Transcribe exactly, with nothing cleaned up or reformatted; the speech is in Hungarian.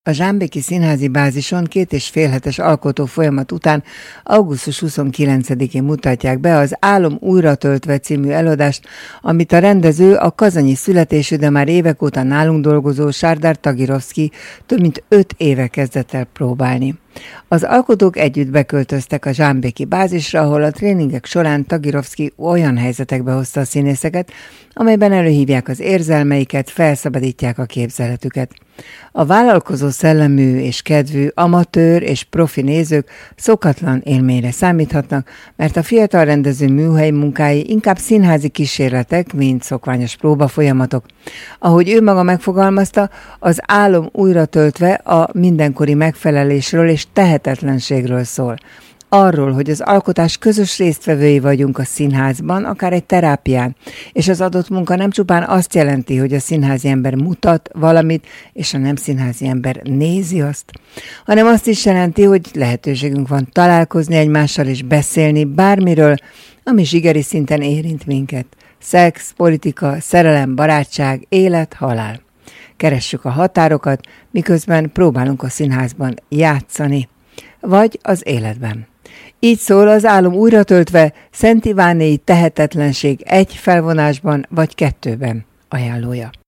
A zsámbéki színházi bázison két és fél hetes alkotó folyamat után augusztus huszonkilencedikén mutatják be az Álom újra töltve című előadást, amit a rendező, a kazanyi születésű, de már évek óta nálunk dolgozó Sárdár Tagirovszky több mint öt éve kezdett el próbálni. Az alkotók együtt beköltöztek a zsámbéki bázisra, ahol a tréningek során Tagirovszky olyan helyzetekbe hozta a színészeket, amelyben előhívják az érzelmeiket, felszabadítják a képzeletüket. A vállalkozó szellemű és kedvű, amatőr és profi nézők szokatlan élményre számíthatnak, mert a fiatal rendező műhelyi munkái inkább színházi kísérletek, mint szokványos próbafolyamatok. Ahogy ő maga megfogalmazta, az álom újra töltve a mindenkori megfelelésről és tehetetlenségről szól. Arról, hogy az alkotás közös résztvevői vagyunk a színházban, akár egy terápián, és az adott munka nem csupán azt jelenti, hogy a színházi ember mutat valamit, és a nem színházi ember nézi azt, hanem azt is jelenti, hogy lehetőségünk van találkozni egymással és beszélni bármiről, ami zsigeri szinten érint minket. Szex, politika, szerelem, barátság, élet, halál. Keressük a határokat, miközben próbálunk a színházban játszani, vagy az életben. Így szól az Álom újra töltve Szent Ivánéi tehetetlenség egy felvonásban vagy kettőben ajánlója.